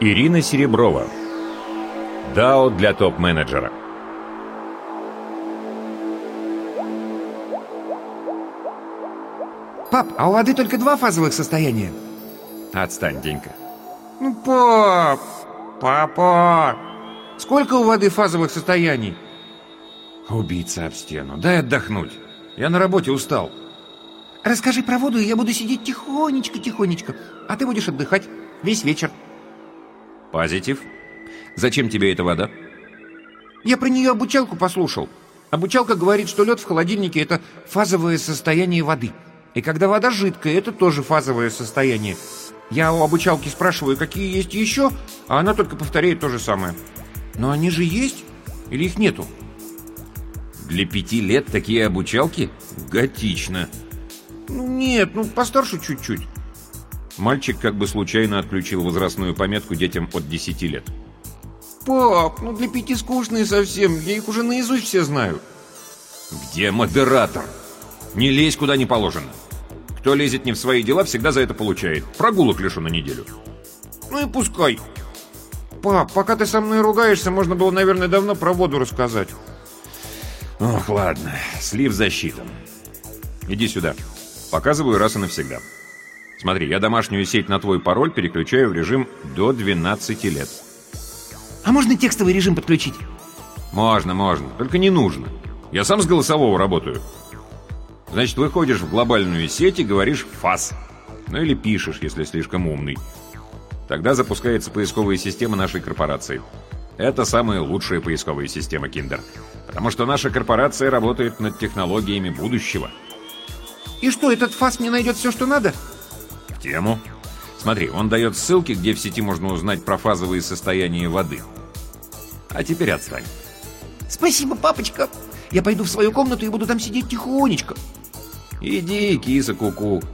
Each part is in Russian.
Ирина Сереброва. ДАО для топ-менеджера. Пап, а у воды только 2 фазовых состояния? Отстань, Денька. Ну, пап, папа, сколько у воды фазовых состояний? Убийца об стену. Дай отдохнуть. Я на работе устал. Расскажи про воду, и я буду сидеть тихонечко, а ты будешь отдыхать весь вечер. Позитив. Зачем тебе эта вода? Я про нее обучалку послушал. Обучалка говорит, что лед в холодильнике – это фазовое состояние воды. И когда вода жидкая, это тоже фазовое состояние. Я у обучалки спрашиваю, какие есть еще, а она только повторяет то же самое. Но они же есть? Или их нету? Для 5 лет такие обучалки? Готично. Ну нет, постарше чуть-чуть. Мальчик как бы случайно отключил возрастную пометку детям от 10 лет. Пап, для 5 скучные совсем. Я их уже наизусть все знаю. Где модератор? Не лезь куда не положено. Кто лезет не в свои дела, всегда за это получает. Прогулок лишу на неделю. Ну и пускай. Пап, пока ты со мной ругаешься, можно было, наверное, давно про воду рассказать. Ох, ладно. Слив засчитан. Иди сюда. Показываю раз и навсегда. Смотри, я домашнюю сеть на твой пароль переключаю в режим до 12 лет. А можно текстовый режим подключить? Можно. Только не нужно. Я сам с голосового работаю. Значит, выходишь в глобальную сеть и говоришь «фас». Ну или пишешь, если слишком умный. Тогда запускается поисковая система нашей корпорации. Это самая лучшая поисковая система, Киндер. Потому что наша корпорация работает над технологиями будущего. И что, этот фас мне найдет все, что надо? В тему. Смотри, он дает ссылки, где в сети можно узнать про фазовые состояния воды. А теперь отстань. Спасибо, папочка. Я пойду в свою комнату и буду там сидеть тихонечко. Иди, киса ку-ку.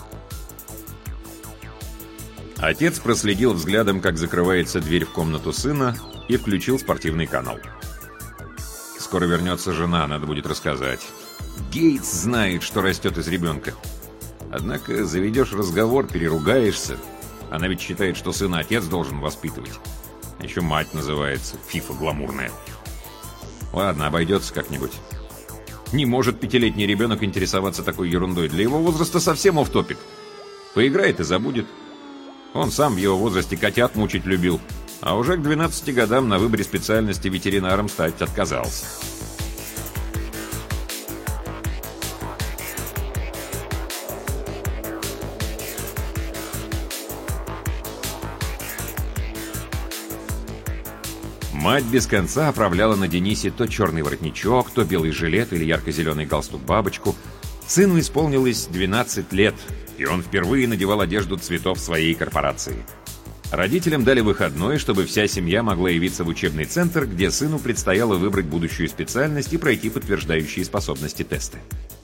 Отец проследил взглядом, как закрывается дверь в комнату сына, и включил спортивный канал. Скоро вернется жена, надо будет рассказать. Гейтс знает, что растет из ребенка. Однако заведешь разговор, переругаешься. Она ведь считает, что сына отец должен воспитывать. Еще мать называется, фифа гламурная. Ладно, обойдется как-нибудь. Не может 5-летний ребенок интересоваться такой ерундой. Для его возраста совсем офф-топик. Поиграет и забудет. Он сам в его возрасте котят мучить любил. А уже к 12 годам на выборе специальности ветеринаром стать отказался. Мать без конца оправляла на Денисе то черный воротничок, то белый жилет или ярко-зеленый галстук-бабочку. Сыну исполнилось 12 лет, и он впервые надевал одежду цветов своей корпорации. Родителям дали выходной, чтобы вся семья могла явиться в учебный центр, где сыну предстояло выбрать будущую специальность и пройти подтверждающие способности тесты.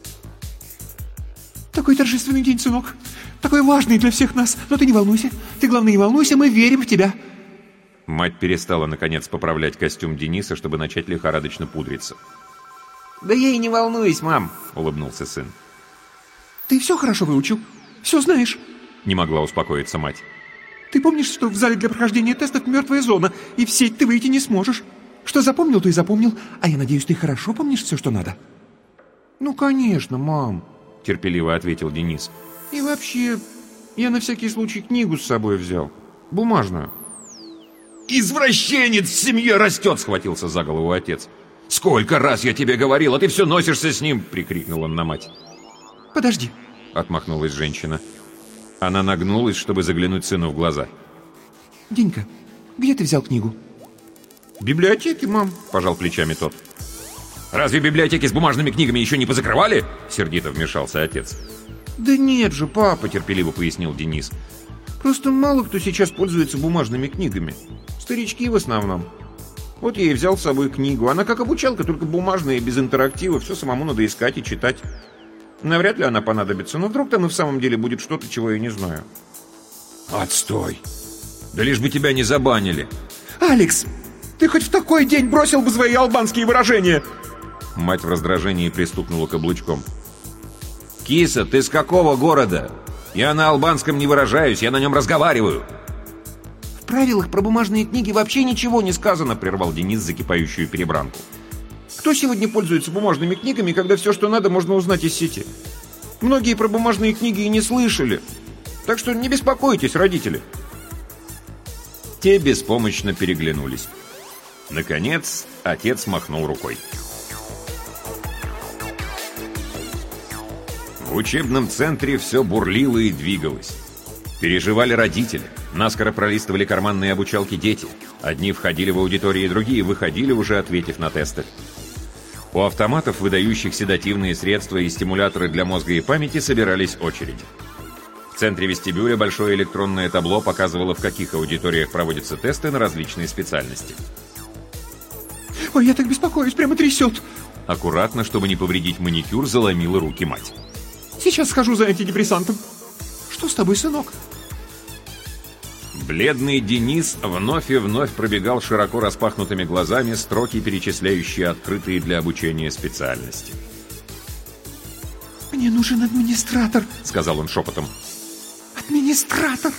Такой торжественный день, сынок. Такой важный для всех нас. Но ты не волнуйся. Ты, главное, не волнуйся, мы верим в тебя. Мать перестала, наконец, поправлять костюм Дениса, чтобы начать лихорадочно пудриться. Да я и не волнуюсь, мам, улыбнулся сын. Ты все хорошо выучил? Все знаешь? Не могла успокоиться мать. Ты помнишь, что в зале для прохождения тестов мертвая зона, и в сеть ты выйти не сможешь? Что запомнил, то и запомнил. А я надеюсь, ты хорошо помнишь все, что надо? Ну, конечно, мам, терпеливо ответил Денис. И вообще, я на всякий случай книгу с собой взял. Бумажную. «Извращенец в семье растет!» — схватился за голову отец. «Сколько раз я тебе говорил, а ты все носишься с ним!» — прикрикнул он на мать. «Подожди!» — отмахнулась женщина. Она нагнулась, чтобы заглянуть сыну в глаза. «Денька, где ты взял книгу?» «В библиотеке, мам!» — пожал плечами тот. «Разве библиотеки с бумажными книгами еще не позакрывали?» — сердито вмешался отец. «Да нет же, папа!» — терпеливо пояснил Денис. «Просто мало кто сейчас пользуется бумажными книгами. Старички в основном. Вот я и взял с собой книгу. Она как обучалка, только бумажная, без интерактива. Все самому надо искать и читать. Навряд ли она понадобится, но вдруг там и в самом деле будет что-то, чего я не знаю». «Отстой! Да лишь бы тебя не забанили!» «Алекс, ты хоть в такой день бросил бы свои албанские выражения!» Мать в раздражении пристукнула каблучком. «Киса, ты с какого города? Я на албанском не выражаюсь, я на нем разговариваю!» «В правилах про бумажные книги вообще ничего не сказано», — прервал Денис закипающую перебранку. «Кто сегодня пользуется бумажными книгами, когда все, что надо, можно узнать из сети? Многие про бумажные книги и не слышали. Так что не беспокойтесь, родители». Те беспомощно переглянулись. Наконец, отец махнул рукой. В учебном центре все бурлило и двигалось. Переживали родители, наскоро пролистывали карманные обучалки дети. Одни входили в аудитории, другие выходили, уже ответив на тесты. У автоматов, выдающих седативные средства и стимуляторы для мозга и памяти, собирались очереди. В центре вестибюля большое электронное табло показывало, в каких аудиториях проводятся тесты на различные специальности. Ой, я так беспокоюсь, прямо трясет. Аккуратно, чтобы не повредить маникюр, заломила руки мать. Сейчас схожу за антидепрессантом. Что с тобой, сынок? Бледный Денис вновь и вновь пробегал широко распахнутыми глазами строки, перечисляющие открытые для обучения специальности. «Мне нужен администратор», — сказал он шепотом. «Администратор!»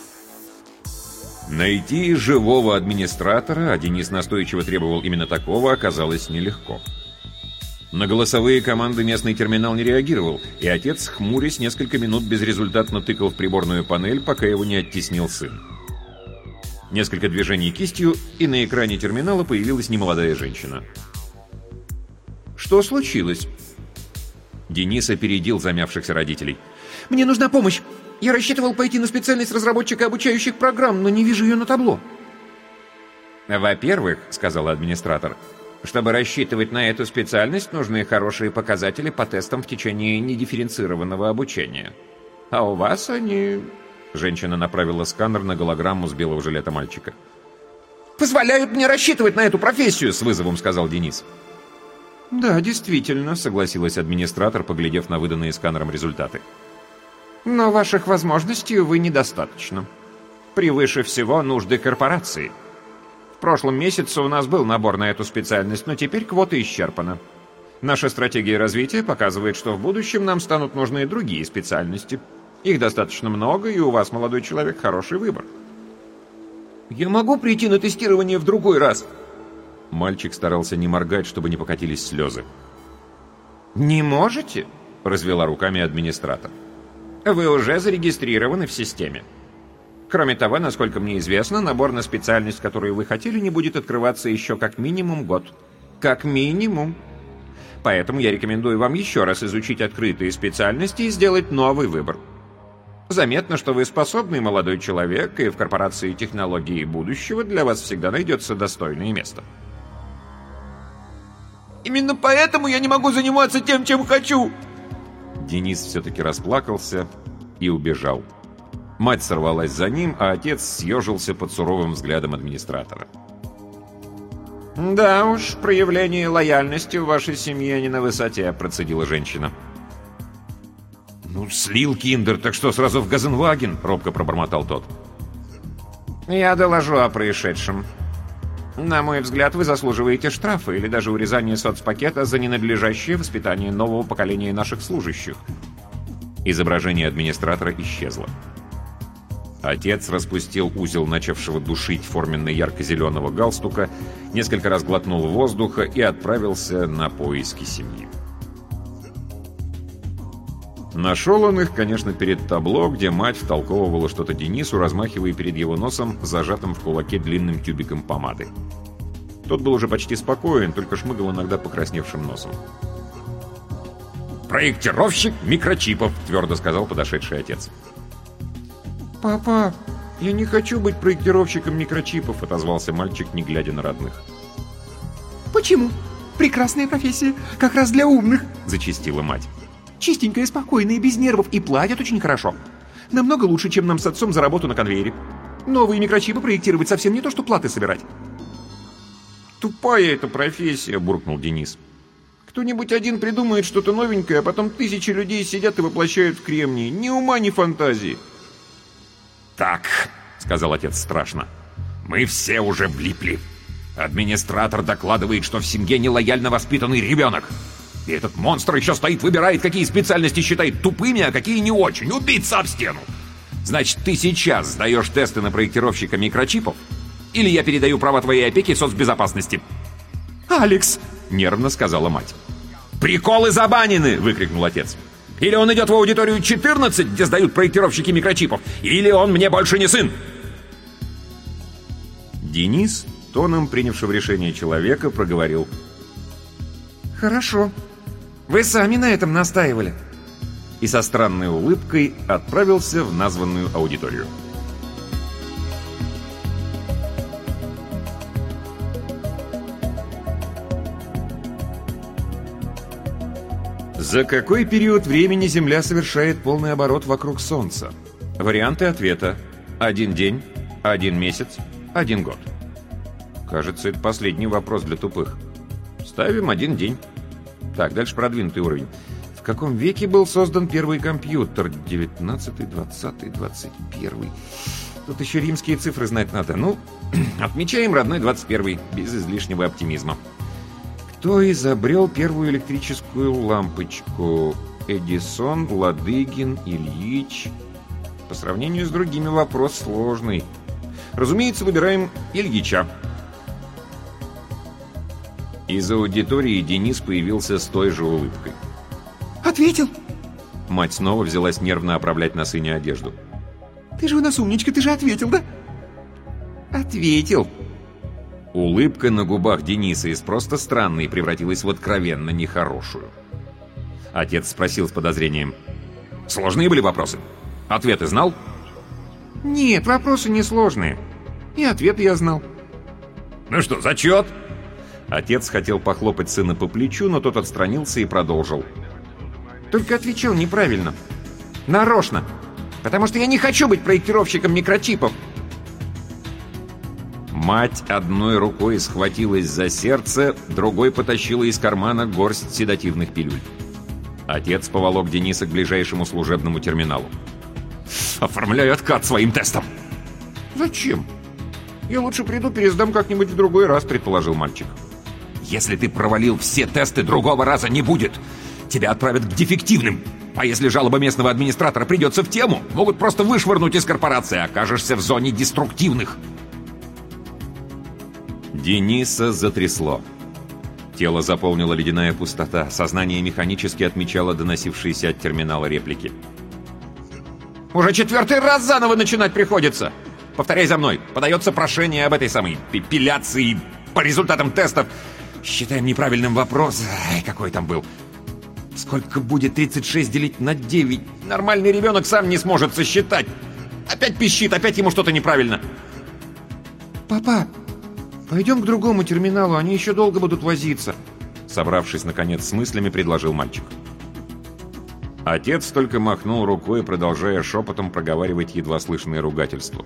Найти живого администратора, а Денис настойчиво требовал именно такого, оказалось нелегко. На голосовые команды местный терминал не реагировал, и отец, хмурясь, несколько минут безрезультатно тыкал в приборную панель, пока его не оттеснил сын. Несколько движений кистью, и на экране терминала появилась немолодая женщина. «Что случилось?» Денис опередил замявшихся родителей. «Мне нужна помощь. Я рассчитывал пойти на специальность разработчика обучающих программ, но не вижу ее на табло». «Во-первых, — сказал администратор, — чтобы рассчитывать на эту специальность, нужны хорошие показатели по тестам в течение недифференцированного обучения. А у вас они...» Женщина направила сканер на голограмму с белого жилета мальчика. «Позволяют мне рассчитывать на эту профессию!» «С вызовом», — сказал Денис. «Да, действительно», — согласилась администратор, поглядев на выданные сканером результаты. «Но ваших возможностей, увы, недостаточно. Превыше всего нужды корпорации. В прошлом месяце у нас был набор на эту специальность, но теперь квота исчерпана. Наша стратегия развития показывает, что в будущем нам станут нужны и другие специальности. Их достаточно много, и у вас, молодой человек, хороший выбор». «Я могу прийти на тестирование в другой раз?» Мальчик старался не моргать, чтобы не покатились слезы. «Не можете?» — развела руками администратор. «Вы уже зарегистрированы в системе. Кроме того, насколько мне известно, набор на специальность, которую вы хотели, не будет открываться еще как минимум год. Как минимум. Поэтому я рекомендую вам еще раз изучить открытые специальности и сделать новый выбор. Заметно, что вы способный молодой человек, и в корпорации технологии будущего для вас всегда найдется достойное место». «Именно поэтому я не могу заниматься тем, чем хочу!» Денис все-таки расплакался и убежал. Мать сорвалась за ним, а отец съежился под суровым взглядом администратора. «Да уж, проявление лояльности в вашей семье не на высоте», — процедила женщина. «Ну, слил киндер, так что, сразу в Газенваген?» — робко пробормотал тот. «Я доложу о происшедшем. На мой взгляд, вы заслуживаете штрафа или даже урезания соцпакета за ненадлежащее воспитание нового поколения наших служащих». Изображение администратора исчезло. Отец распустил узел начавшего душить форменный ярко-зеленого галстука, несколько раз глотнул воздуха и отправился на поиски семьи. Нашел он их, конечно, перед табло, где мать втолковывала что-то Денису, размахивая перед его носом зажатым в кулаке длинным тюбиком помады. Тот был уже почти спокоен, только шмыгал иногда покрасневшим носом. «Проектировщик микрочипов», — твердо сказал подошедший отец. «Папа, я не хочу быть проектировщиком — микрочипов», — отозвался мальчик, не глядя на родных. «Почему? Прекрасная профессия, как раз для умных», — зачастила мать. «Чистенькая, спокойная, без нервов, и платят очень хорошо. Намного лучше, чем нам с отцом за работу на конвейере. Новые микрочипы проектировать совсем не то, что платы собирать». «Тупая эта профессия», — буркнул Денис. «Кто-нибудь один придумает что-то новенькое, а потом тысячи людей сидят и воплощают в кремнии. Ни ума, ни фантазии». «Так», — сказал отец страшно, — «мы все уже влипли. Администратор докладывает, что в семье нелояльно воспитанный ребенок. И этот монстр еще стоит, выбирает, какие специальности считает тупыми, а какие не очень. Убиться об стену! Значит, ты сейчас сдаешь тесты на проектировщика микрочипов? Или я передаю права твоей опеки соцбезопасности?» «Алекс!» — нервно сказала мать. «Приколы забанены!» — выкрикнул отец. «Или он идет в аудиторию 14, где сдают проектировщики микрочипов, или он мне больше не сын!» Денис, тоном принявшего решение человека, проговорил: «Хорошо. Вы сами на этом настаивали». И со странной улыбкой отправился в названную аудиторию. За какой период времени Земля совершает полный оборот вокруг Солнца? Варианты ответа: 1 день, 1 месяц, 1 год. Кажется, это последний вопрос для тупых. Ставим 1 день. Так, дальше продвинутый уровень. В каком веке был создан первый компьютер? 19-й, 20-й, 21-й. Тут еще римские цифры знать надо. Ну, отмечаем родной 21-й, без излишнего оптимизма. Кто изобрел первую электрическую лампочку? Эдисон, Ладыгин, Ильич. По сравнению с другими вопрос сложный. Разумеется, выбираем Ильича. Из аудитории Денис появился с той же улыбкой. «Ответил!» Мать снова взялась нервно оправлять на сыне одежду. «Ты же у нас умничка, ты же ответил, да?» «Ответил!» Улыбка на губах Дениса из просто странной превратилась в откровенно нехорошую. Отец спросил с подозрением: «Сложные были вопросы? Ответы знал?» «Нет, вопросы несложные. И ответы я знал». «Ну что, зачет?» Отец хотел похлопать сына по плечу, но тот отстранился и продолжил: «Только отвечал неправильно. Нарочно. Потому что я не хочу быть проектировщиком микрочипов». Мать одной рукой схватилась за сердце, другой потащила из кармана горсть седативных пилюль. Отец поволок Дениса к ближайшему служебному терминалу. «Оформляю откат своим тестом!» «Зачем? Я лучше приду, пересдам как-нибудь в другой раз», — предположил мальчик. «Если ты провалил все тесты, другого раза не будет. Тебя отправят к дефективным. А если жалоба местного администратора придется в тему, могут просто вышвырнуть из корпорации, окажешься в зоне деструктивных». Дениса затрясло. Тело заполнила ледяная пустота, сознание механически отмечало доносившиеся от терминала реплики. «Уже 4-й раз заново начинать приходится! Повторяй за мной. Подается прошение об этой самой эпиляции по результатам тестов. Считаем неправильным вопрос. Ай, какой там был? Сколько будет 36 делить на 9? Нормальный ребенок сам не сможет сосчитать. Опять пищит, опять ему что-то неправильно». «Папа, пойдем к другому терминалу, они еще долго будут возиться», — собравшись, наконец, с мыслями, предложил мальчик. Отец только махнул рукой, продолжая шепотом проговаривать едва слышные ругательства.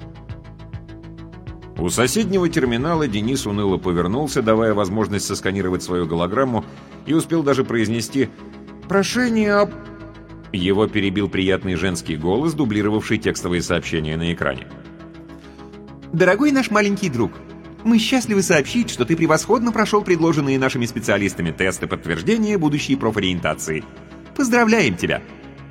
У соседнего терминала Денис уныло повернулся, давая возможность сосканировать свою голограмму, и успел даже произнести «Прошение об...» Его перебил приятный женский голос, дублировавший текстовые сообщения на экране. «Дорогой наш маленький друг, мы счастливы сообщить, что ты превосходно прошел предложенные нашими специалистами тесты подтверждения будущей профориентации. Поздравляем тебя!»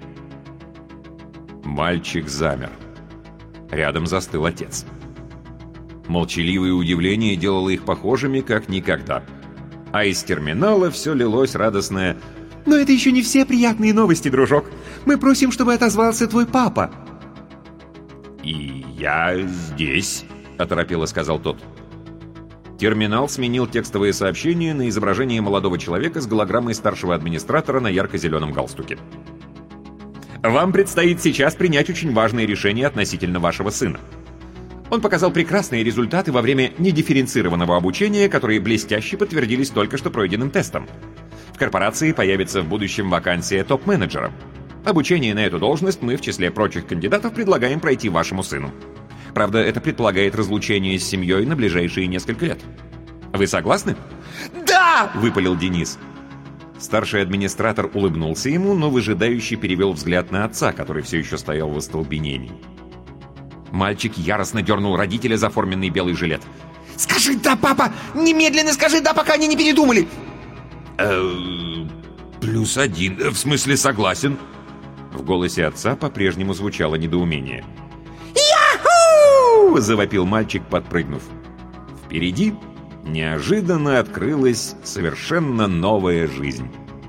Мальчик замер. Рядом застыл отец. Молчаливое удивление делало их похожими как никогда. А из терминала все лилось радостное: «Но это еще не все приятные новости, дружок. Мы просим, чтобы отозвался твой папа». «И я здесь», — оторопело сказал тот. Терминал сменил текстовые сообщения на изображение молодого человека с голограммой старшего администратора на ярко-зеленом галстуке. «Вам предстоит сейчас принять очень важное решение относительно вашего сына. Он показал прекрасные результаты во время недифференцированного обучения, которые блестяще подтвердились только что пройденным тестом. В корпорации появится в будущем вакансия топ-менеджера. Обучение на эту должность мы в числе прочих кандидатов предлагаем пройти вашему сыну. Правда, это предполагает разлучение с семьей на ближайшие несколько лет. Вы согласны?» «Да!» — выпалил Денис. Старший администратор улыбнулся ему, но выжидающе перевел взгляд на отца, который все еще стоял в остолбенении. Мальчик яростно дернул родителя за форменный белый жилет. «Скажи «да», папа! Немедленно скажи «да», пока они не передумали!» +1, в смысле согласен. В голосе отца по-прежнему звучало недоумение. «Яху!» — завопил мальчик, подпрыгнув. Впереди неожиданно открылась совершенно новая жизнь.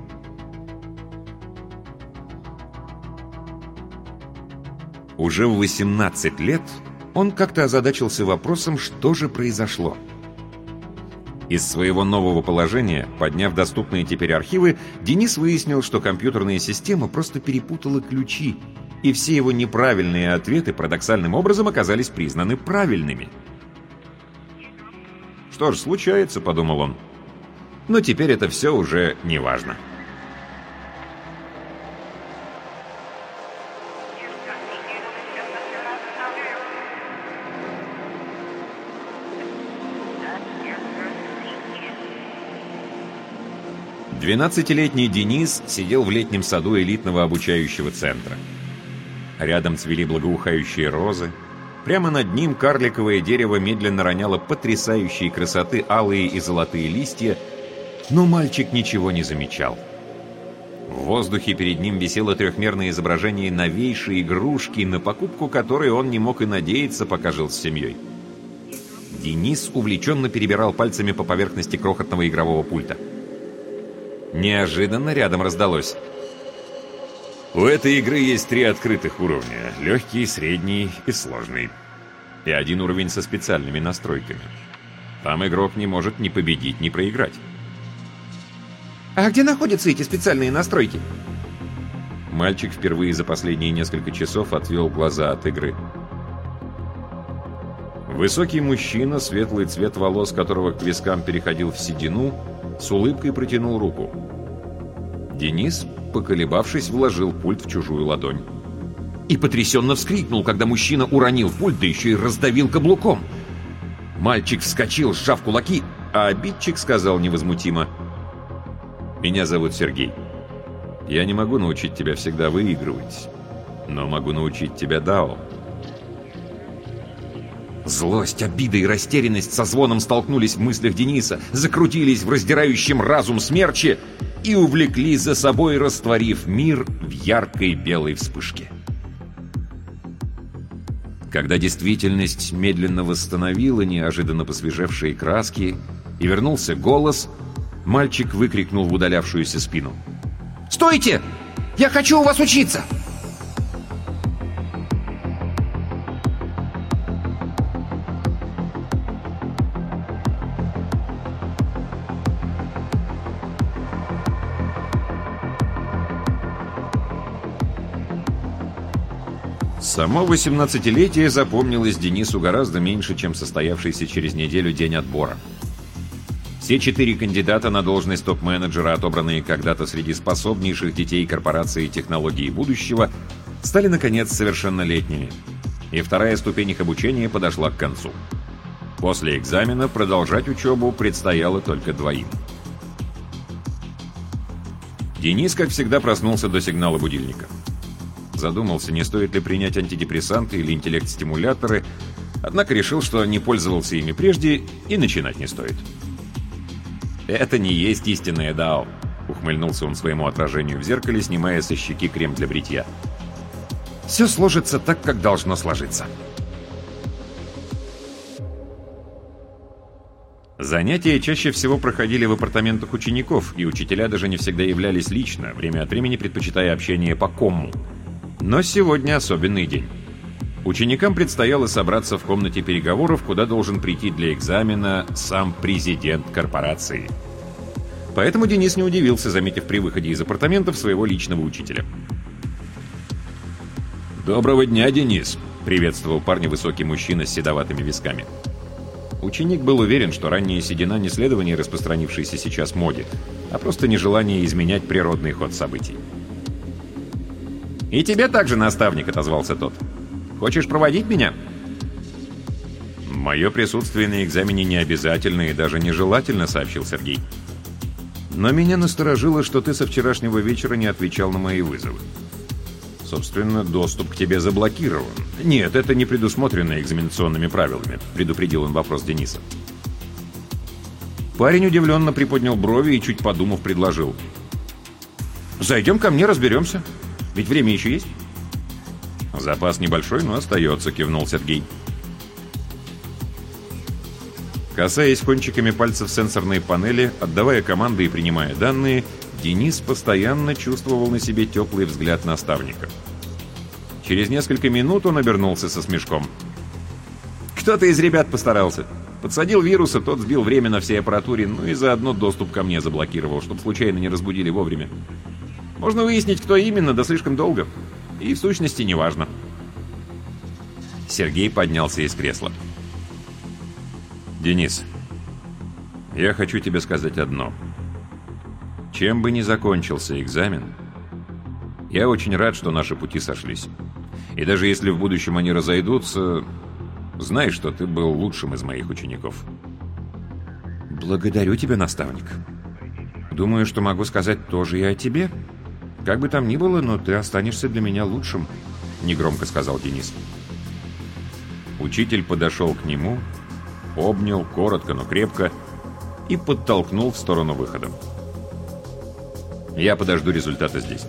Уже в 18 лет он как-то озадачился вопросом, что же произошло. Из своего нового положения, подняв доступные теперь архивы, Денис выяснил, что компьютерная система просто перепутала ключи, и все его неправильные ответы парадоксальным образом оказались признаны правильными. «Что ж, случается», — подумал он. «Но теперь это все уже не важно». Двенадцатилетний Денис сидел в летнем саду элитного обучающего центра. Рядом цвели благоухающие розы. Прямо над ним карликовое дерево медленно роняло потрясающей красоты алые и золотые листья, но мальчик ничего не замечал. В воздухе перед ним висело трехмерное изображение новейшей игрушки, на покупку которой он не мог и надеяться, пока жил с семьей. Денис увлеченно перебирал пальцами по поверхности крохотного игрового пульта. Неожиданно рядом раздалось: «У этой игры есть 3 открытых уровня. Легкий, средний и сложный. И 1 уровень со специальными настройками. Там игрок не может ни победить, ни проиграть». «А где находятся эти специальные настройки?» Мальчик впервые за последние несколько часов отвел глаза от игры. Высокий мужчина, светлый цвет волос которого к вискам переходил в седину, с улыбкой протянул руку. Денис, поколебавшись, вложил пульт в чужую ладонь. И потрясенно вскрикнул, когда мужчина уронил пульт, да еще и раздавил каблуком. Мальчик вскочил, сжав кулаки, а обидчик сказал невозмутимо: «Меня зовут Сергей. Я не могу научить тебя всегда выигрывать, но могу научить тебя дао». Злость, обида и растерянность со звоном столкнулись в мыслях Дениса, закрутились в раздирающем разум смерче и увлекли за собой, растворив мир в яркой белой вспышке. Когда действительность медленно восстановила неожиданно посвежевшие краски и вернулся голос, мальчик выкрикнул в удалявшуюся спину: «Стойте! Я хочу у вас учиться!» Само 18-летие запомнилось Денису гораздо меньше, чем состоявшийся через неделю день отбора. Все 4 кандидата на должность топ-менеджера, отобранные когда-то среди способнейших детей корпорации технологий будущего, стали, наконец, совершеннолетними, и 2-я ступень их обучения подошла к концу. После экзамена продолжать учебу предстояло только 2. Денис, как всегда, проснулся до сигнала будильника. Задумался, не стоит ли принять антидепрессанты или интеллект-стимуляторы, однако решил, что не пользовался ими прежде и начинать не стоит. «Это не есть истинное дао», — ухмыльнулся он своему отражению в зеркале, снимая со щеки крем для бритья. «Все сложится так, как должно сложиться». Занятия чаще всего проходили в апартаментах учеников, и учителя даже не всегда являлись лично, время от времени предпочитая общение по комму. Но сегодня особенный день. Ученикам предстояло собраться в комнате переговоров, куда должен прийти для экзамена сам президент корпорации. Поэтому Денис не удивился, заметив при выходе из апартаментов своего личного учителя. «Доброго дня, Денис!» — приветствовал парня высокий мужчина с седоватыми висками. Ученик был уверен, что ранняя седина не следование распространившейся сейчас моде, а просто нежелание изменять природный ход событий. «И тебе также, наставник», — отозвался тот. «Хочешь проводить меня?» «Мое присутствие на экзамене не обязательно и даже нежелательно», — сообщил Сергей. «Но меня насторожило, что ты со вчерашнего вечера не отвечал на мои вызовы. Собственно, доступ к тебе заблокирован. Нет, это не предусмотрено экзаменационными правилами», — предупредил он вопрос Дениса. Парень удивленно приподнял брови и, чуть подумав, предложил: «Зайдем ко мне, разберемся. Ведь время еще есть?» «Запас небольшой, но остается», — кивнул Сергей. Касаясь кончиками пальцев сенсорной панели, отдавая команды и принимая данные, Денис постоянно чувствовал на себе теплый взгляд наставника. Через несколько минут он обернулся со смешком. «Кто-то из ребят постарался. Подсадил вируса, тот сбил время на всей аппаратуре, ну и заодно доступ ко мне заблокировал, чтобы случайно не разбудили вовремя. Можно выяснить, кто именно, да слишком долго. И в сущности не важно». Сергей поднялся из кресла. «Денис, я хочу тебе сказать одно. Чем бы ни закончился экзамен, я очень рад, что наши пути сошлись. И даже если в будущем они разойдутся, знай, что ты был лучшим из моих учеников». «Благодарю тебя, наставник. Думаю, что могу сказать тоже и о тебе. Как бы там ни было, но ты останешься для меня лучшим», — негромко сказал Денис. Учитель подошел к нему, обнял коротко, но крепко и подтолкнул в сторону выхода. «Я подожду результата здесь».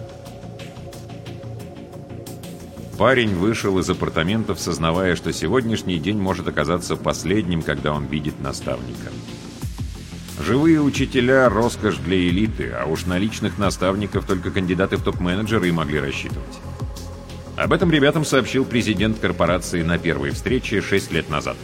Парень вышел из апартаментов, сознавая, что сегодняшний день может оказаться последним, когда он видит наставника. Живые учителя — роскошь для элиты, а уж на личных наставников только кандидаты в топ-менеджеры и могли рассчитывать. Об этом ребятам сообщил президент корпорации на первой встрече 6 лет назад.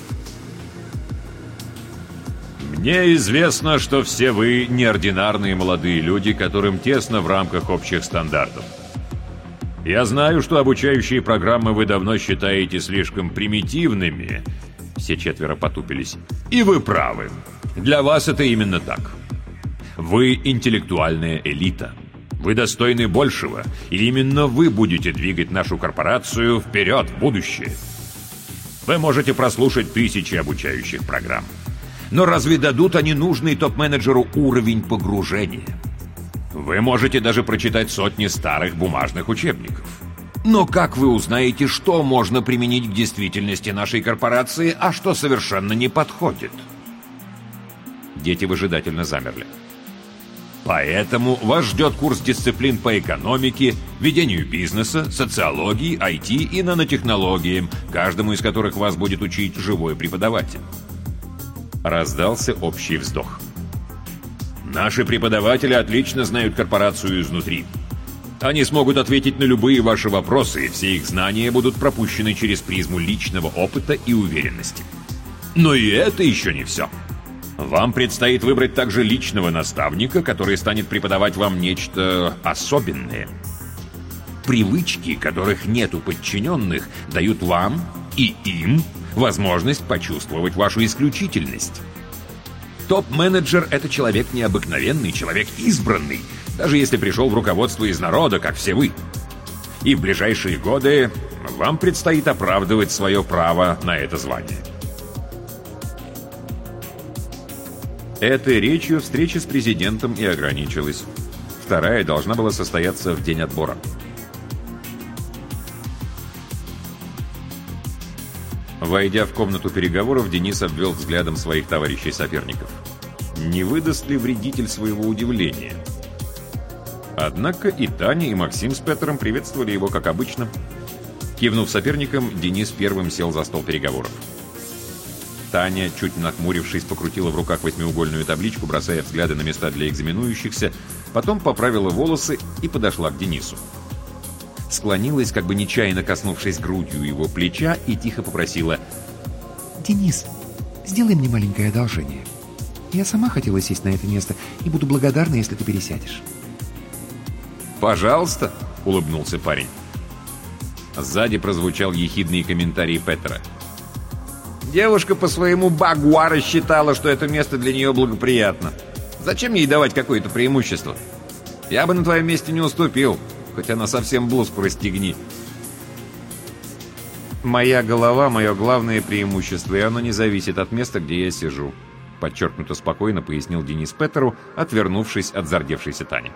«Мне известно, что все вы неординарные молодые люди, которым тесно в рамках общих стандартов. Я знаю, что обучающие программы вы давно считаете слишком примитивными». Все четверо потупились. «И вы правы. Для вас это именно так. Вы интеллектуальная элита. Вы достойны большего, и именно вы будете двигать нашу корпорацию вперед в будущее. Вы можете прослушать тысячи обучающих программ. Но разве дадут они нужный топ-менеджеру уровень погружения? Вы можете даже прочитать сотни старых бумажных учебников. Но как вы узнаете, что можно применить к действительности нашей корпорации, а что совершенно не подходит?» Дети выжидательно замерли. «Поэтому вас ждет курс дисциплин по экономике, ведению бизнеса, социологии, IT и нанотехнологиям, каждому из которых вас будет учить живой преподаватель». Раздался общий вздох. «Наши преподаватели отлично знают корпорацию изнутри. Они смогут ответить на любые ваши вопросы, и все их знания будут пропущены через призму личного опыта и уверенности. Но и это еще не все. Вам предстоит выбрать также личного наставника, который станет преподавать вам нечто особенное. Привычки, которых нет у подчиненных, дают вам и им возможность почувствовать вашу исключительность. Топ-менеджер — это человек необыкновенный, человек избранный, даже если пришел в руководство из народа, как все вы. И в ближайшие годы вам предстоит оправдывать свое право на это звание». Этой речью встреча с президентом и ограничилась. Вторая должна была состояться в день отбора. Войдя в комнату переговоров, Денис обвел взглядом своих товарищей-соперников. Не выдаст ли вредитель своего удивления? Однако и Таня, и Максим с Петром приветствовали его, как обычно. Кивнув соперникам, Денис первым сел за стол переговоров. Таня, чуть нахмурившись, покрутила в руках восьмиугольную табличку, бросая взгляды на места для экзаменующихся, потом поправила волосы и подошла к Денису. Склонилась, как бы нечаянно коснувшись грудью его плеча, и тихо попросила: «Денис, сделай мне маленькое одолжение. Я сама хотела сесть на это место и буду благодарна, если ты пересядешь». «Пожалуйста», — улыбнулся парень. Сзади прозвучал ехидный комментарий Петра. Девушка по своему багуа рассчитала, что это место для нее благоприятно. Зачем ей давать какое-то преимущество? Я бы на твоем месте не уступил, хоть она совсем блузку расстегни. «Моя голова — мое главное преимущество, и оно не зависит от места, где я сижу», — подчеркнуто спокойно пояснил Денис Петру, отвернувшись от зардевшейся Тани.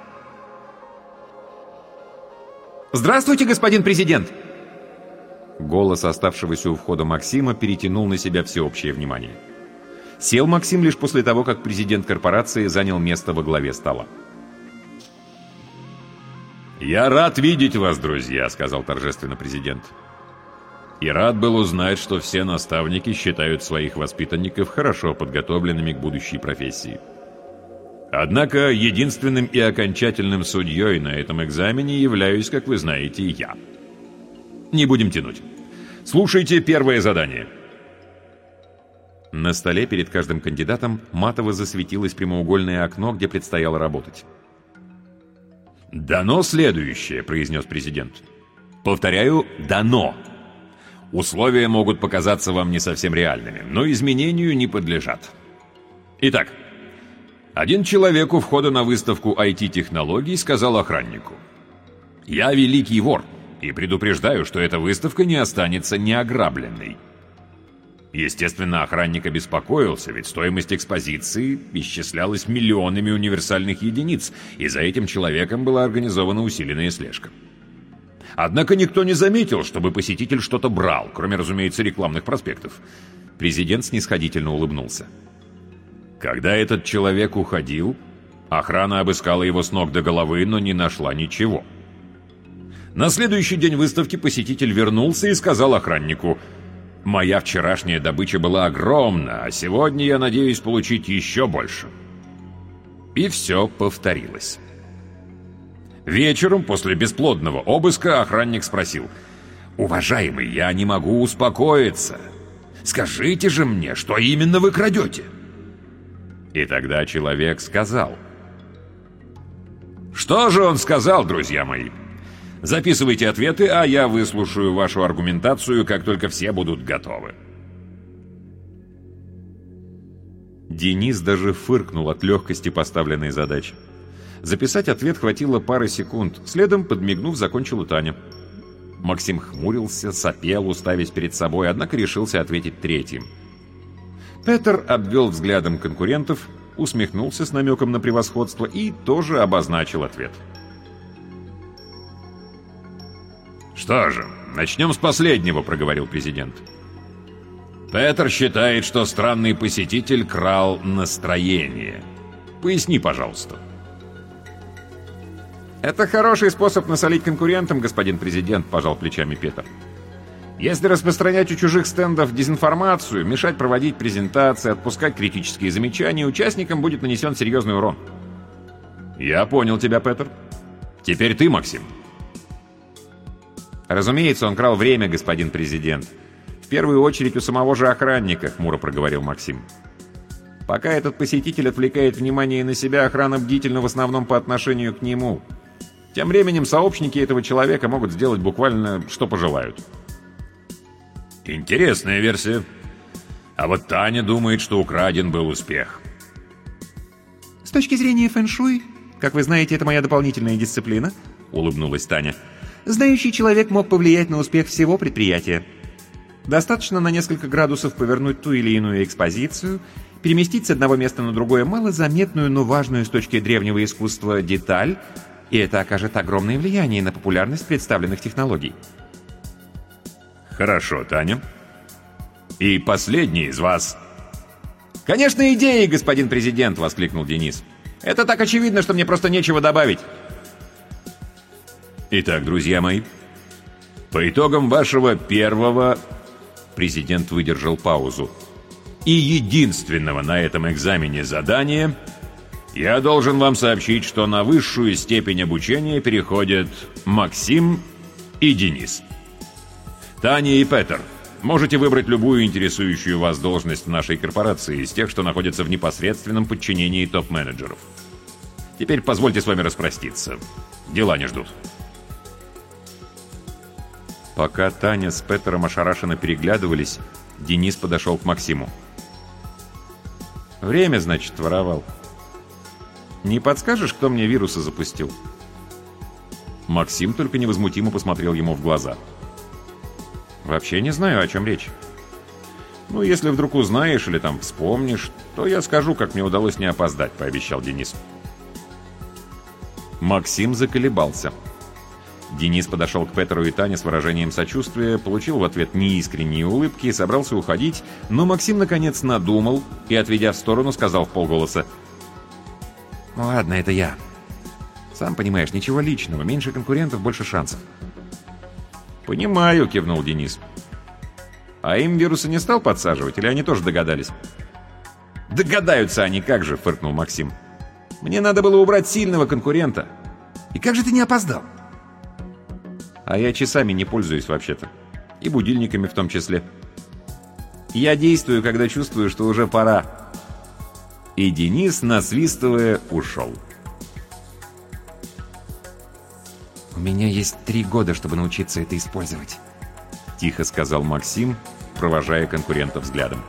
«Здравствуйте, господин президент!» Голос оставшегося у входа Максима перетянул на себя всеобщее внимание. Сел Максим лишь после того, как президент корпорации занял место во главе стола. «Я рад видеть вас, друзья», — сказал торжественно президент. «И рад был узнать, что все наставники считают своих воспитанников хорошо подготовленными к будущей профессии. Однако единственным и окончательным судьей на этом экзамене являюсь, как вы знаете, я. Не будем тянуть. Слушайте первое задание». На столе перед каждым кандидатом матово засветилось прямоугольное окно, где предстояло работать. «Дано следующее», — произнес президент. «Повторяю, дано. Условия могут показаться вам не совсем реальными, но изменению не подлежат. Итак, один человек у входа на выставку IT-технологий сказал охраннику: «Я великий вор и предупреждаю, что эта выставка не останется неограбленной». Естественно, охранник обеспокоился, ведь стоимость экспозиции исчислялась миллионами универсальных единиц, и за этим человеком была организована усиленная слежка. Однако никто не заметил, чтобы посетитель что-то брал, кроме, разумеется, рекламных проспектов. Президент снисходительно улыбнулся. Когда этот человек уходил, охрана обыскала его с ног до головы, но не нашла ничего. На следующий день выставки посетитель вернулся и сказал охраннику: «Моя вчерашняя добыча была огромна, а сегодня я надеюсь получить еще больше». И все повторилось. Вечером, после бесплодного обыска, охранник спросил: «Уважаемый, я не могу успокоиться. Скажите же мне, что именно вы крадете?» И тогда человек сказал. Что же он сказал, друзья мои? Записывайте ответы, а я выслушаю вашу аргументацию, как только все будут готовы. Денис даже фыркнул от легкости поставленной задачи. Записать ответ хватило пары секунд. Следом, подмигнув, закончила Таня. Максим хмурился, сопел, уставясь перед собой, однако решился ответить третьим. Петер обвел взглядом конкурентов, усмехнулся с намеком на превосходство и тоже обозначил ответ. «Что же, начнем с последнего», — проговорил президент. «Петер считает, что странный посетитель крал настроение. Поясни, пожалуйста». «Это хороший способ насолить конкурентам, господин президент», — пожал плечами Петер. «Если распространять у чужих стендов дезинформацию, мешать проводить презентации, отпускать критические замечания, участникам будет нанесен серьезный урон». «Я понял тебя, Петер. Теперь ты, Максим». «Разумеется, он крал время, господин президент. В первую очередь у самого же охранника», — хмуро проговорил Максим. «Пока этот посетитель отвлекает внимание на себя, охрана бдительна в основном по отношению к нему. Тем временем сообщники этого человека могут сделать буквально что пожелают». «Интересная версия. А вот Таня думает, что украден был успех». «С точки зрения фэн-шуй, как вы знаете, это моя дополнительная дисциплина», — улыбнулась Таня. «Знающий человек мог повлиять на успех всего предприятия. Достаточно на несколько градусов повернуть ту или иную экспозицию, переместить с одного места на другое малозаметную, но важную с точки древнего искусства деталь, и это окажет огромное влияние на популярность представленных технологий». «Хорошо, Таня. И последний из вас». «Конечно, идеи, господин президент!» — воскликнул Денис. «Это так очевидно, что мне просто нечего добавить». «Итак, друзья мои, по итогам вашего первого...» Президент выдержал паузу. «И единственного на этом экзамене задания я должен вам сообщить, что на высшую степень обучения переходят Максим и Денис. Таня и Петер, можете выбрать любую интересующую вас должность в нашей корпорации из тех, что находятся в непосредственном подчинении топ-менеджеров. Теперь позвольте с вами распроститься. Дела не ждут». Пока Таня с Петером ошарашенно переглядывались, Денис подошел к Максиму. «Время, значит, воровал. Не подскажешь, кто мне вирусы запустил?» Максим только невозмутимо посмотрел ему в глаза. «Вообще не знаю, о чем речь. Ну, если вдруг узнаешь или там вспомнишь, то я скажу, как мне удалось не опоздать», — пообещал Денис. Максим заколебался. Денис подошел к Петеру и Тане с выражением сочувствия, получил в ответ неискренние улыбки и собрался уходить, но Максим наконец надумал и, отведя в сторону, сказал вполголоса: «Ладно, это я. Сам понимаешь, ничего личного. Меньше конкурентов, больше шансов. «Понимаю», — кивнул Денис. «А им вирусы не стал подсаживать, или они тоже догадались?» «Догадаются они, как же», — фыркнул Максим. «Мне надо было убрать сильного конкурента. И как же ты не опоздал?» «А я часами не пользуюсь вообще-то. И будильниками в том числе. Я действую, когда чувствую, что уже пора». И Денис, насвистывая, ушел. «У меня есть 3 года, чтобы научиться это использовать», — тихо сказал Максим, провожая конкурента взглядом.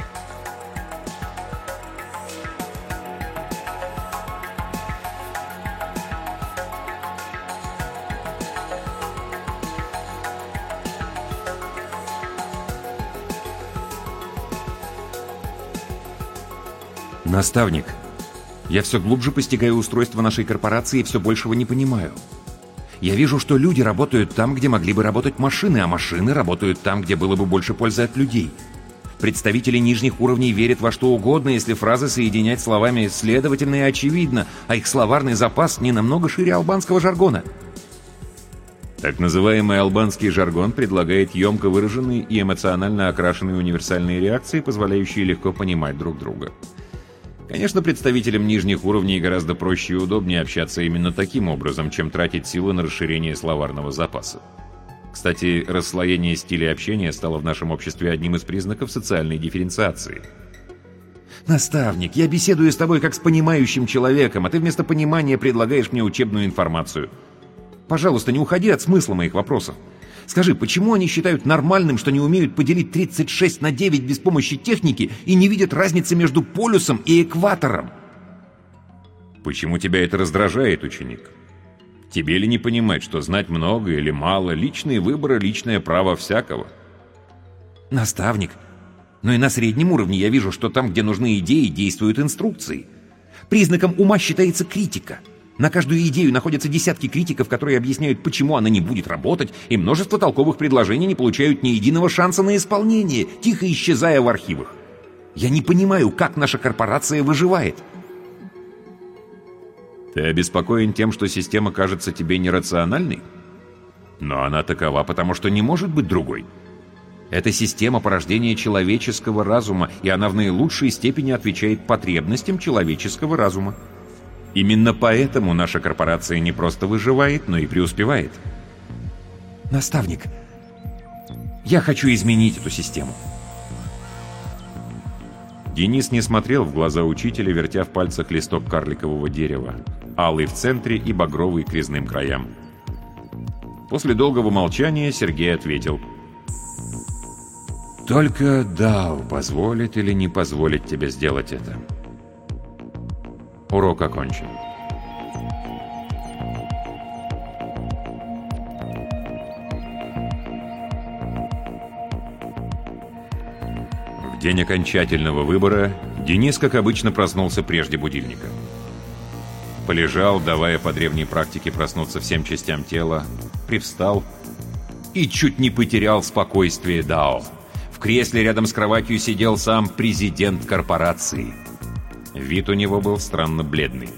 «Наставник, я все глубже постигаю устройство нашей корпорации и все большего не понимаю. Я вижу, что люди работают там, где могли бы работать машины, а машины работают там, где было бы больше пользы от людей. Представители нижних уровней верят во что угодно, если фразы соединять словами «следовательно» и «очевидно», а их словарный запас не намного шире албанского жаргона». Так называемый албанский жаргон предлагает емко выраженные и эмоционально окрашенные универсальные реакции, позволяющие легко понимать друг друга. Конечно, представителям нижних уровней гораздо проще и удобнее общаться именно таким образом, чем тратить силы на расширение словарного запаса. Кстати, расслоение стиля общения стало в нашем обществе одним из признаков социальной дифференциации. «Наставник, я беседую с тобой как с понимающим человеком, а ты вместо понимания предлагаешь мне учебную информацию. Пожалуйста, не уходи от смысла моих вопросов. Скажи, почему они считают нормальным, что не умеют поделить 36 на 9 без помощи техники и не видят разницы между полюсом и экватором?» Почему тебя это раздражает, ученик? Тебе ли не понимать, что знать много или мало, личный выбор и личное право всякого? «Наставник, но и на среднем уровне я вижу, что там, где нужны идеи, действуют инструкции. Признаком ума считается критика. На каждую идею находятся десятки критиков, которые объясняют, почему она не будет работать, и множество толковых предложений не получают ни единого шанса на исполнение, тихо исчезая в архивах. Я не понимаю, как наша корпорация выживает». Ты обеспокоен тем, что система кажется тебе нерациональной? Но она такова, потому что не может быть другой. Это система порождения человеческого разума, и она в наилучшей степени отвечает потребностям человеческого разума. Именно поэтому наша корпорация не просто выживает, но и преуспевает. «Наставник, я хочу изменить эту систему». Денис не смотрел в глаза учителя, вертя в пальцах листок карликового дерева, алый в центре и багровый к резным краям. После долгого молчания Сергей ответил: «Только Дао позволит или не позволит тебе сделать это. Урок окончен». В день окончательного выбора Денис, как обычно, проснулся прежде будильника. Полежал, давая по древней практике проснуться всем частям тела, привстал и чуть не потерял спокойствие Дао. В кресле рядом с кроватью сидел сам президент корпорации. Вид у него был странно бледный.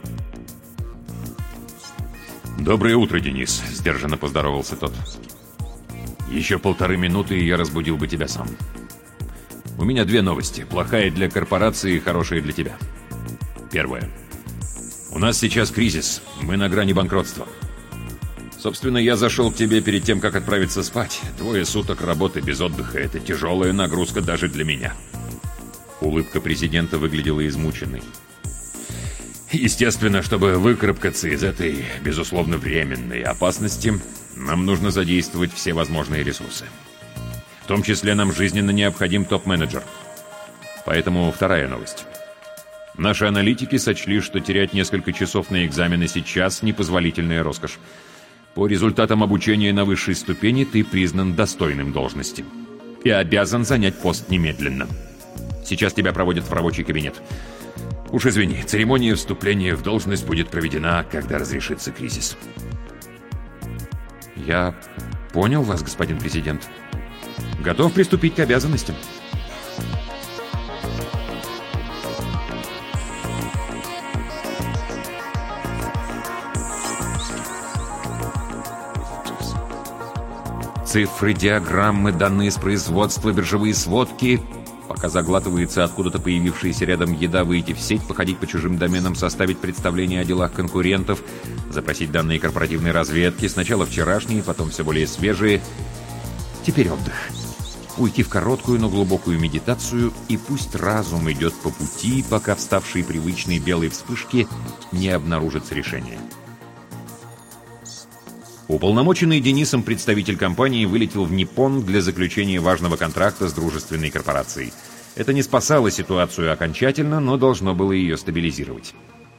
«Доброе утро, Денис», — сдержанно поздоровался тот. «Еще 1,5 минуты, и я разбудил бы тебя сам. У меня 2 новости. Плохая для корпорации и хорошая для тебя. Первая. У нас сейчас кризис. Мы на грани банкротства. Собственно, я зашел к тебе перед тем, как отправиться спать. 2 суток работы без отдыха — это тяжелая нагрузка даже для меня». Улыбка президента выглядела измученной. «Естественно, чтобы выкарабкаться из этой, безусловно, временной опасности, нам нужно задействовать все возможные ресурсы. В том числе нам жизненно необходим топ-менеджер. Поэтому вторая новость. Наши аналитики сочли, что терять несколько часов на экзамены сейчас — непозволительная роскошь. По результатам обучения на высшей ступени ты признан достойным должности и обязан занять пост немедленно. Сейчас тебя проводят в рабочий кабинет. Уж извини, церемония вступления в должность будет проведена, когда разрешится кризис». «Я понял вас, господин президент. Готов приступить к обязанностям». Цифры, диаграммы, данные с производства, биржевые сводки. Пока заглатывается откуда-то появившаяся рядом еда, выйти в сеть, походить по чужим доменам, составить представление о делах конкурентов, запросить данные корпоративной разведки, сначала вчерашние, потом все более свежие. Теперь отдых. Уйти в короткую, но глубокую медитацию, и пусть разум идет по пути, пока вставшие привычные белые вспышки не обнаружатся решение. Уполномоченный Денисом представитель компании вылетел в Ниппон для заключения важного контракта с дружественной корпорацией. Это не спасало ситуацию окончательно, но должно было ее стабилизировать.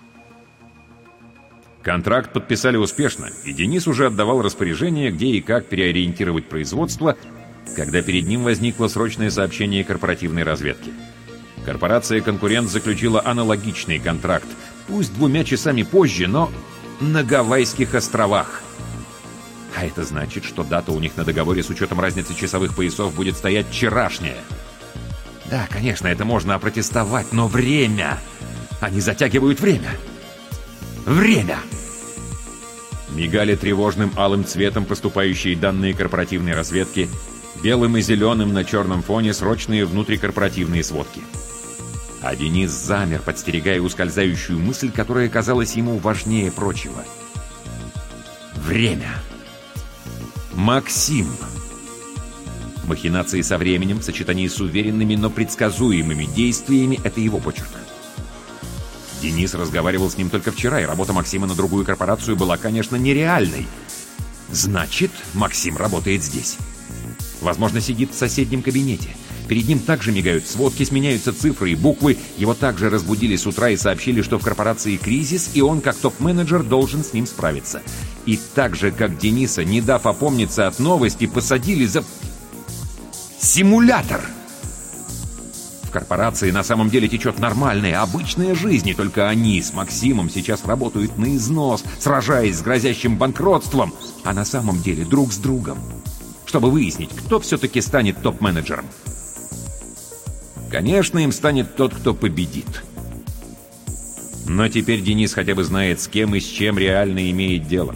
Контракт подписали успешно, и Денис уже отдавал распоряжение, где и как переориентировать производство, когда перед ним возникло срочное сообщение корпоративной разведки. Корпорация-конкурент заключила аналогичный контракт, пусть 2 часами позже, но на Гавайских островах. А это значит, что дата у них на договоре с учетом разницы часовых поясов будет стоять вчерашняя. Да, конечно, это можно опротестовать, но время! Они затягивают время! Время! Мигали тревожным алым цветом поступающие данные корпоративной разведки, белым и зеленым на черном фоне срочные внутрикорпоративные сводки. А Денис замер, подстерегая ускользающую мысль, которая казалась ему важнее прочего. Время! Максим. Махинации со временем в сочетании с уверенными, но предсказуемыми действиями — это его почерк. Денис разговаривал с ним только вчера, и работа Максима на другую корпорацию была, конечно, нереальной. Значит, Максим работает здесь. Возможно, сидит в соседнем кабинете. Перед ним также мигают сводки, сменяются цифры и буквы. Его также разбудили с утра и сообщили, что в корпорации кризис, и он, как топ-менеджер, должен с ним справиться. И так же, как Дениса, не дав опомниться от новости, посадили за... симулятор! В корпорации на самом деле течет нормальная, обычная жизнь, и только они с Максимом сейчас работают на износ, сражаясь с грозящим банкротством, а на самом деле друг с другом, чтобы выяснить, кто все-таки станет топ-менеджером. Конечно, им станет тот, кто победит. Но теперь Денис хотя бы знает, с кем и с чем реально имеет дело.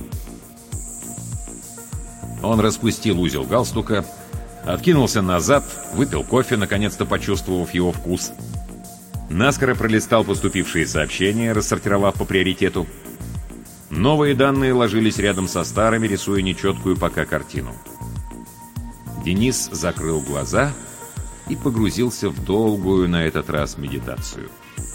Он распустил узел галстука, откинулся назад, выпил кофе, наконец-то почувствовав его вкус. Наскоро пролистал поступившие сообщения, рассортировав по приоритету. Новые данные ложились рядом со старыми, рисуя нечеткую пока картину. Денис закрыл глаза и погрузился в долгую на этот раз медитацию.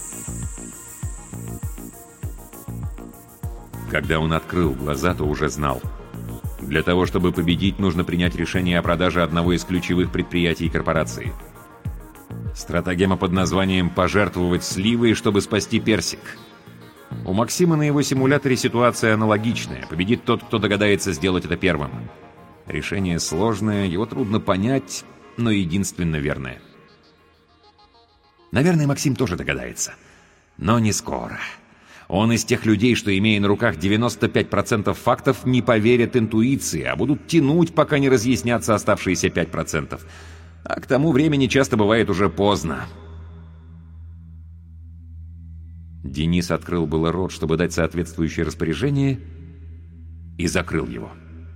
Когда он открыл глаза, то уже знал. Для того, чтобы победить, нужно принять решение о продаже одного из ключевых предприятий корпорации. Стратагема под названием «пожертвовать сливой, чтобы спасти персик». У Максима на его симуляторе ситуация аналогичная. Победит тот, кто догадается сделать это первым. Решение сложное, его трудно понять, но единственно верное. Наверное, Максим тоже догадается. Но не скоро. Он из тех людей, что, имея на руках 95% фактов, не поверят интуиции, а будут тянуть, пока не разъяснятся оставшиеся 5%. А к тому времени часто бывает уже поздно. Денис открыл было рот, чтобы дать соответствующее распоряжение, и закрыл его.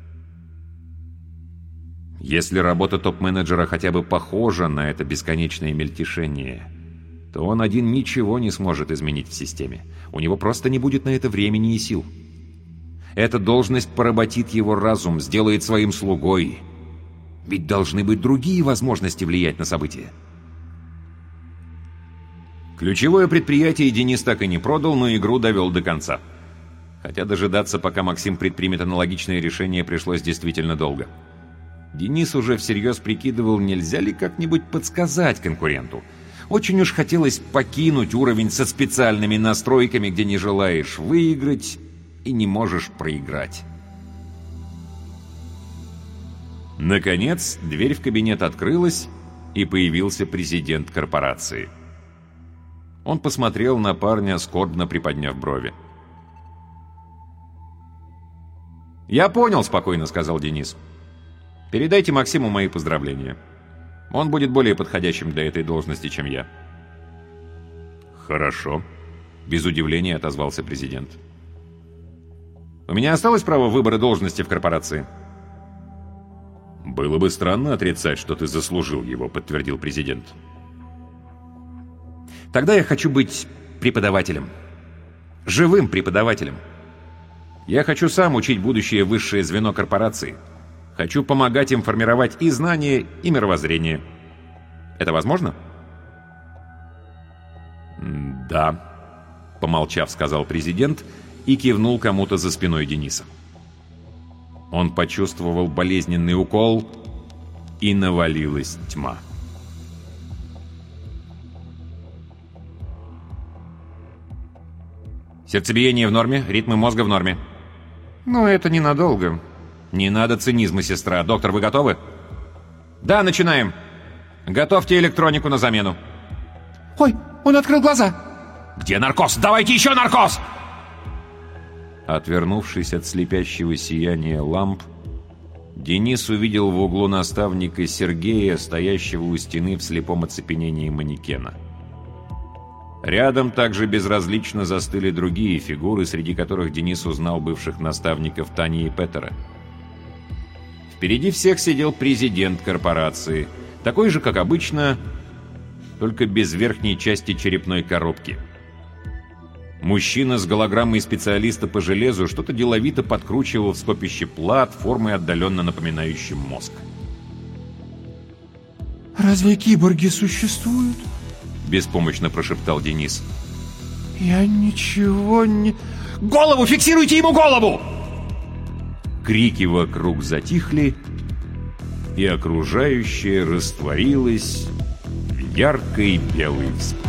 Если работа топ-менеджера хотя бы похожа на это бесконечное мельтешение, то он один ничего не сможет изменить в системе. У него просто не будет на это времени и сил. Эта должность поработит его разум, сделает своим слугой. Ведь должны быть другие возможности влиять на события. Ключевое предприятие Денис так и не продал, но игру довел до конца. Хотя дожидаться, пока Максим предпримет аналогичное решение, пришлось действительно долго. Денис уже всерьез прикидывал, нельзя ли как-нибудь подсказать конкуренту. Очень уж хотелось покинуть уровень со специальными настройками, где не желаешь выиграть и не можешь проиграть. Наконец, дверь в кабинет открылась, и появился президент корпорации. Он посмотрел на парня, скорбно приподняв брови. «Я понял», — спокойно сказал Денис. «Передайте Максиму мои поздравления. Он будет более подходящим для этой должности, чем я». «Хорошо», — без удивления отозвался президент. «У меня осталось право выбора должности в корпорации?» «Было бы странно отрицать, что ты заслужил его», — подтвердил президент. «Тогда я хочу быть преподавателем. Живым преподавателем. Я хочу сам учить будущее высшее звено корпорации. Хочу помогать им формировать и знания, и мировоззрение. Это возможно?» «Да», — помолчав, сказал президент и кивнул кому-то за спиной Дениса. Он почувствовал болезненный укол, и навалилась тьма. Сердцебиение в норме, ритмы мозга в норме. Но это ненадолго. Не надо цинизма, сестра. Доктор, вы готовы? Да, начинаем. Готовьте электронику на замену. Ой, он открыл глаза. Где наркоз? Давайте еще наркоз! Отвернувшись от слепящего сияния ламп, Денис увидел в углу наставника Сергея, стоящего у стены в слепом оцепенении манекена. Рядом также безразлично застыли другие фигуры, среди которых Денис узнал бывших наставников Тани и Петера. Впереди всех сидел президент корпорации, такой же, как обычно, только без верхней части черепной коробки. Мужчина с голограммой специалиста по железу что-то деловито подкручивал в скопище плат, формой отдаленно напоминающим мозг. «Разве киборги существуют?» — беспомощно прошептал Денис. «Я ничего не...» Голову! Фиксируйте ему голову! Крики вокруг затихли, и окружающее растворилось в яркой белой вспышке.